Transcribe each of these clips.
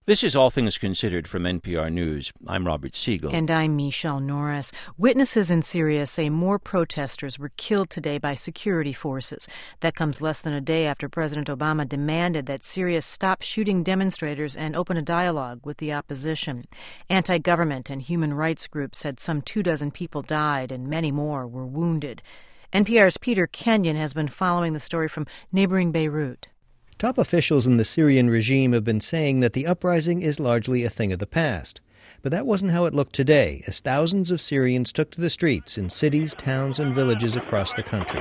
This is All Things Considered from NPR News. I'm Robert Siegel. And I'm Michelle Norris. Witnesses in Syria say more protesters were killed today by security forces. That comes less than a day after President Obama demanded that Syria stop shooting demonstrators and open a dialogue with the opposition. Anti-government and human rights groups said some 24 people died and many more were wounded. NPR's Peter Kenyon has been following the story from neighboring Beirut. Top officials in the Syrian regime have been saying that the uprising is largely a thing of the past. But that wasn't how it looked today, as thousands of Syrians took to the streets in cities, towns, and villages across the country.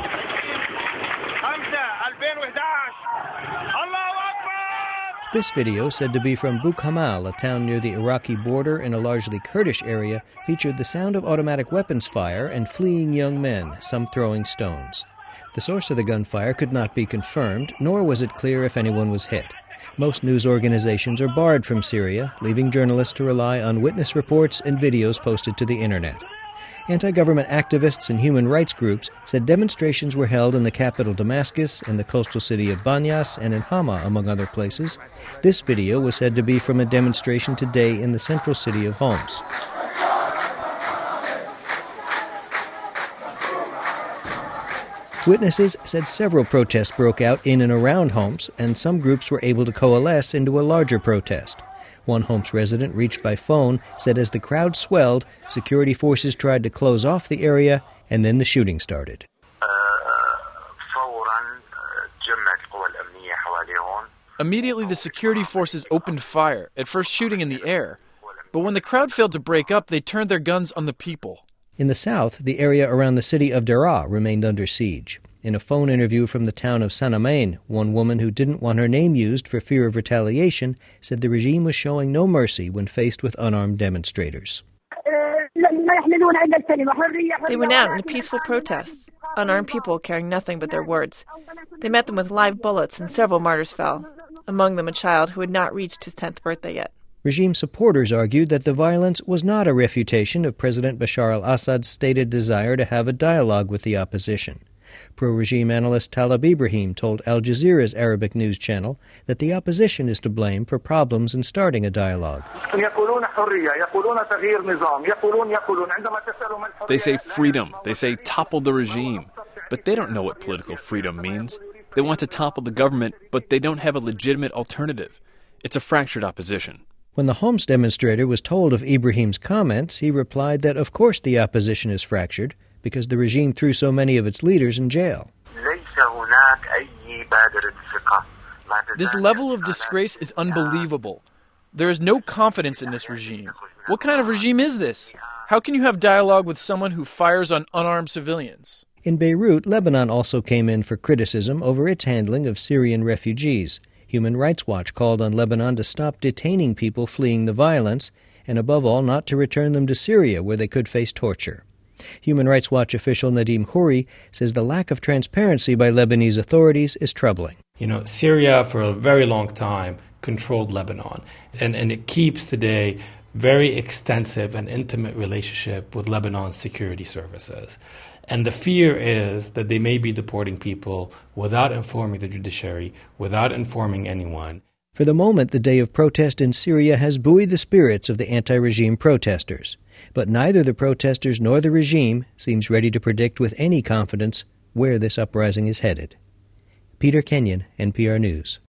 This video, said to be from Buk Hamal, a town near the Iraqi border in a largely Kurdish area, featured the sound of automatic weapons fire and fleeing young men, some throwing stones. The source of the gunfire could not be confirmed, nor was it clear if anyone was hit. Most news organizations are barred from Syria, leaving journalists to rely on witness reports and videos posted to the internet. Anti-government activists and human rights groups said demonstrations were held in the capital Damascus, in the coastal city of Banyas, and in Hama, among other places. This video was said to be from a demonstration today in the central city of Homs. Witnesses said several protests broke out in and around Homs, and some groups were able to coalesce into a larger protest. One Homs resident reached by phone said as the crowd swelled, security forces tried to close off the area, and then the shooting started. Immediately, the security forces opened fire, at first shooting in the air. But when the crowd failed to break up, they turned their guns on the people. In the south, the area around the city of Daraa remained under siege. In a phone interview from the town of Sanamain, one woman who didn't want her name used for fear of retaliation said the regime was showing no mercy when faced with unarmed demonstrators. They went out in a peaceful protest, unarmed people carrying nothing but their words. They met them with live bullets and several martyrs fell, among them a child who had not reached his 10th birthday yet. Regime supporters argued that the violence was not a refutation of President Bashar al-Assad's stated desire to have a dialogue with the opposition. Pro-regime analyst Talib Ibrahim told Al Jazeera's Arabic news channel that the opposition is to blame for problems in starting a dialogue. They say freedom. They say topple the regime. But they don't know what political freedom means. They want to topple the government, but they don't have a legitimate alternative. It's a fractured opposition. When the Homs demonstrator was told of Ibrahim's comments, he replied that of course the opposition is fractured because the regime threw so many of its leaders in jail. This level of disgrace is unbelievable. There is no confidence in this regime. What kind of regime is this? How can you have dialogue with someone who fires on unarmed civilians? In Beirut, Lebanon also came in for criticism over its handling of Syrian refugees. Human Rights Watch called on Lebanon to stop detaining people fleeing the violence, and above all, not to return them to Syria, where they could face torture. Human Rights Watch official Nadim Houri says the lack of transparency by Lebanese authorities is troubling. Syria for a very long time controlled Lebanon, and it keeps today very extensive and intimate relationship with Lebanon's security services. And the fear is that they may be deporting people without informing the judiciary, without informing anyone. For the moment, the day of protest in Syria has buoyed the spirits of the anti-regime protesters. But neither the protesters nor the regime seems ready to predict with any confidence where this uprising is headed. Peter Kenyon, NPR News.